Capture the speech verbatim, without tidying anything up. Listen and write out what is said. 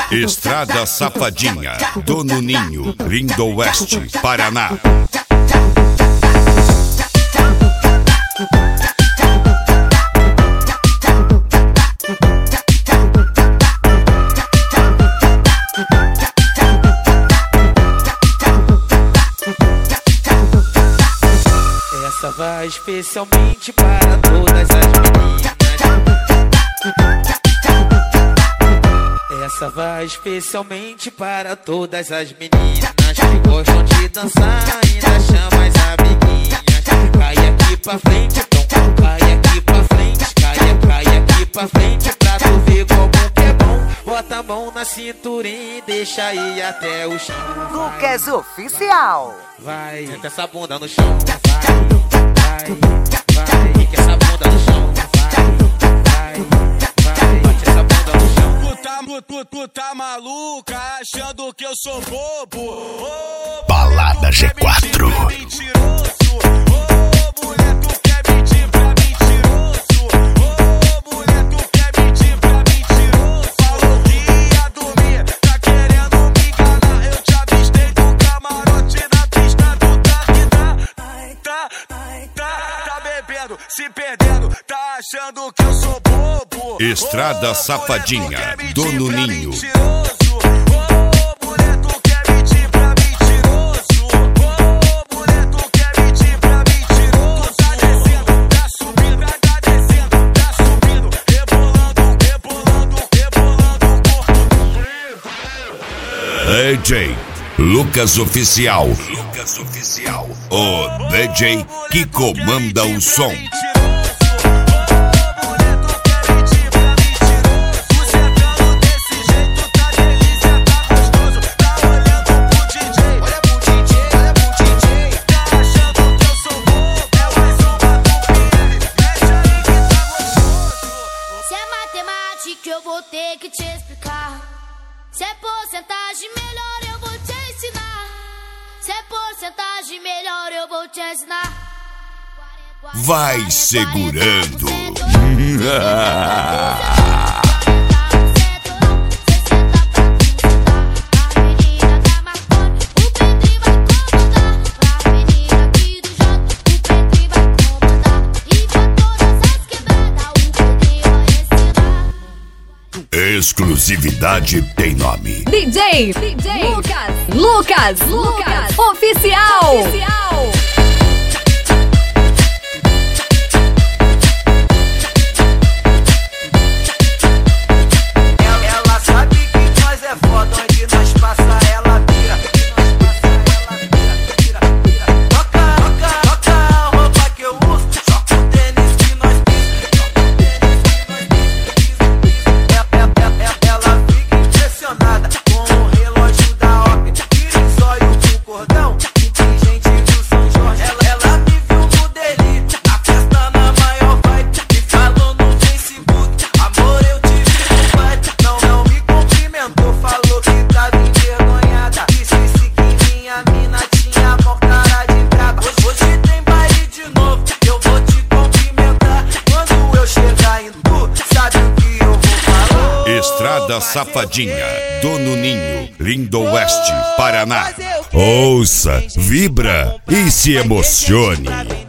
Estrada Safadinha, Dono Ninho, Lindoeste, Paraná. Essa vai especialmente para todas as meninas. Essa vai especialmente para todas as meninas que gostam de dançar, ainda chama as amiguinhas. Cai aqui pra frente, então cai aqui pra frente, cai, cai aqui pra frente pra tu ver como que é bom. Bota a mão na cinturinha e deixa aí até o chão. Lucas Oficial. Vai, senta essa bunda no chão. Vai, vai, vai, fica essa bunda no chão. Vai, vai, vai, bate essa bunda no chão. Tu tá, tu, tu tá maluca, achando que eu sou bobo. Oh, Balada G quatro. Mentiroso. Oh, mulher, tu quer mentir pra mentiroso. Oh, mulher, tu quer mentir pra mentiroso. Falou que ia dormir, tá querendo me enganar. Eu te avistei no camarote na pista do tá, tá, tá, tá bebendo, se perdendo, tá achando que eu sou bobo. Estrada Safadinha, Dono Ninho. D J Lucas Oficial. Lucas Oficial. O D J que comanda o som. Eu vou ter que te explicar. Se é porcentagem melhor, eu vou te ensinar. Se é porcentagem melhor, eu vou te ensinar. Vai segurando. Exclusividade tem nome. D J, D J Lucas, Lucas, Lucas, Oficial. Oficial. Ela sabe que nós é foda, onde nós passa ela vira. Toca, toca, toca a roupa que eu uso, joga o tênis que nós pisa. Ela fica impressionada com o relógio da ópera. Tira os olhos do cordão, inteligente do São Jorge. Ela, ela me viu no delírio, na festa na maior vibe. Me falou no Facebook, amor eu te vi no baile. Não, não me cumprimentou, falou que tava envergonhada. Disse que minha mina tinha mó cara de braba. Hoje, hoje tem baile de novo, eu vou te cumprimentar. Quando eu chegar em tu, sabe o que eu vou falar? Estrada Safadinha, Dono Ninho, Lindoeste, Paraná. Ouça, vibra e se emocione.